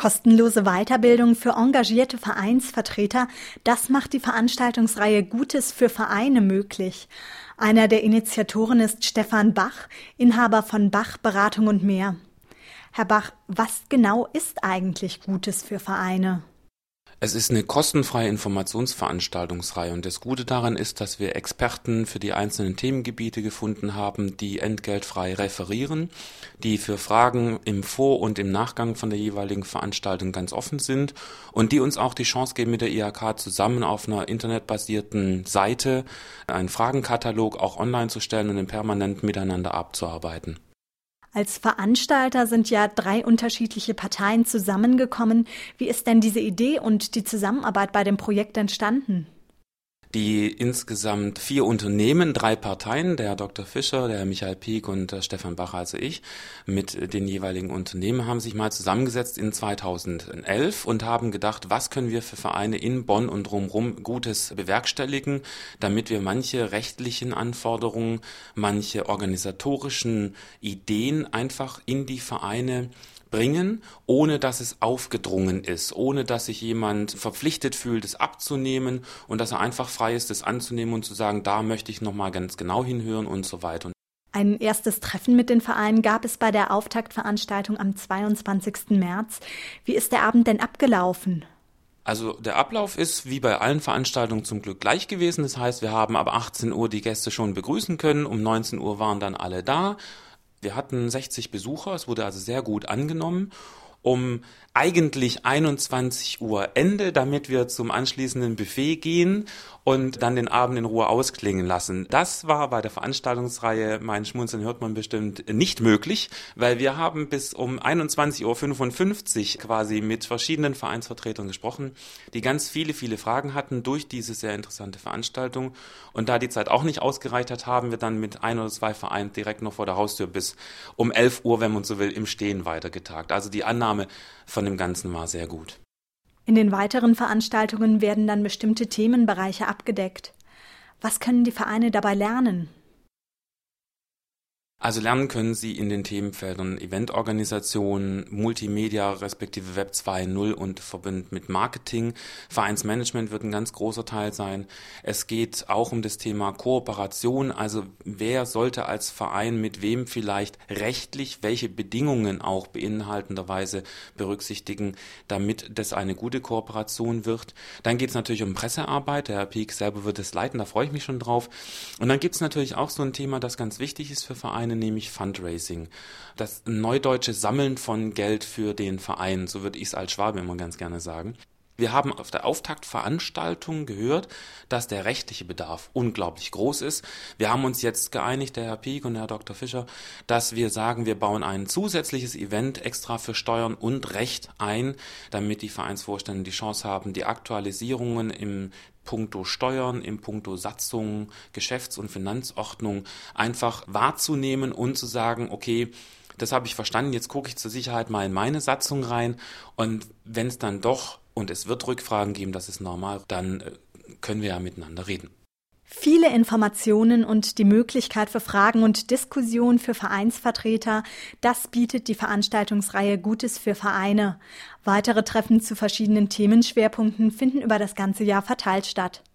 Kostenlose Weiterbildung für engagierte Vereinsvertreter, das macht die Veranstaltungsreihe Gutes für Vereine möglich. Einer der Initiatoren ist Stefan Bach, Inhaber von Bach Beratung und mehr. Herr Bach, was genau ist eigentlich Gutes für Vereine? Es ist eine kostenfreie Informationsveranstaltungsreihe und das Gute daran ist, dass wir Experten für die einzelnen Themengebiete gefunden haben, die entgeltfrei referieren, die für Fragen im Vor- und im Nachgang von der jeweiligen Veranstaltung ganz offen sind und die uns auch die Chance geben, mit der IHK zusammen auf einer internetbasierten Seite einen Fragenkatalog auch online zu stellen und permanent miteinander abzuarbeiten. Als Veranstalter sind ja 3 unterschiedliche Parteien zusammengekommen. Wie ist denn diese Idee und die Zusammenarbeit bei dem Projekt entstanden? Die insgesamt 4 Unternehmen, 3 Parteien, der Herr Dr. Fischer, der Herr Michael Pieck und der Stefan Bach, also ich, mit den jeweiligen Unternehmen haben sich mal zusammengesetzt in 2011 und haben gedacht, was können wir für Vereine in Bonn und drumherum Gutes bewerkstelligen, damit wir manche rechtlichen Anforderungen, manche organisatorischen Ideen einfach in die Vereine bringen, ohne dass es aufgedrungen ist, ohne dass sich jemand verpflichtet fühlt, es abzunehmen und dass er einfach frei ist, es anzunehmen und zu sagen, da möchte ich nochmal ganz genau hinhören und so weiter. Ein erstes Treffen mit den Vereinen gab es bei der Auftaktveranstaltung am 22. März. Wie ist der Abend denn abgelaufen? Also der Ablauf ist wie bei allen Veranstaltungen zum Glück gleich gewesen. Das heißt, wir haben ab 18 Uhr die Gäste schon begrüßen können, um 19 Uhr waren dann alle da. Wir hatten 60 Besucher, es wurde also sehr gut angenommen. Um eigentlich 21 Uhr Ende, damit wir zum anschließenden Buffet gehen und dann den Abend in Ruhe ausklingen lassen. Das war bei der Veranstaltungsreihe, mein Schmunzeln hört man bestimmt, nicht möglich, weil wir haben bis um 21.55 Uhr quasi mit verschiedenen Vereinsvertretern gesprochen, die ganz viele Fragen hatten durch diese sehr interessante Veranstaltung. Und da die Zeit auch nicht ausgereicht hat, haben wir dann mit 1 oder 2 Vereinen direkt noch vor der Haustür bis um 11 Uhr, wenn man so will, im Stehen weitergetagt. Also die Annahme von dem Ganzen war sehr gut. In den weiteren Veranstaltungen werden dann bestimmte Themenbereiche abgedeckt. Was können die Vereine dabei lernen? Also lernen können Sie in den Themenfeldern Eventorganisation, Multimedia respektive Web 2.0 und verbunden mit Marketing. Vereinsmanagement wird ein ganz großer Teil sein. Es geht auch um das Thema Kooperation, also wer sollte als Verein mit wem vielleicht rechtlich welche Bedingungen auch beinhaltenderweise berücksichtigen, damit das eine gute Kooperation wird. Dann geht es natürlich um Pressearbeit, der Herr Pieck selber wird es leiten, da freue ich mich schon drauf. Und dann gibt es natürlich auch so ein Thema, das ganz wichtig ist für Vereine, nämlich Fundraising. Das neudeutsche Sammeln von Geld für den Verein, so würde ich es als Schwabe immer ganz gerne sagen. Wir haben auf der Auftaktveranstaltung gehört, dass der rechtliche Bedarf unglaublich groß ist. Wir haben uns jetzt geeinigt, der Herr Pieck und der Herr Dr. Fischer, dass wir sagen, wir bauen ein zusätzliches Event extra für Steuern und Recht ein, damit die Vereinsvorstände die Chance haben, die Aktualisierungen im Punkto Steuern, im Punkto Satzung, Geschäfts- und Finanzordnung einfach wahrzunehmen und zu sagen, okay, das habe ich verstanden, jetzt gucke ich zur Sicherheit mal in meine Satzung rein und wenn es dann doch, und es wird Rückfragen geben, das ist normal, dann können wir ja miteinander reden. Viele Informationen und die Möglichkeit für Fragen und Diskussionen für Vereinsvertreter, das bietet die Veranstaltungsreihe Gutes für Vereine. Weitere Treffen zu verschiedenen Themenschwerpunkten finden über das ganze Jahr verteilt statt.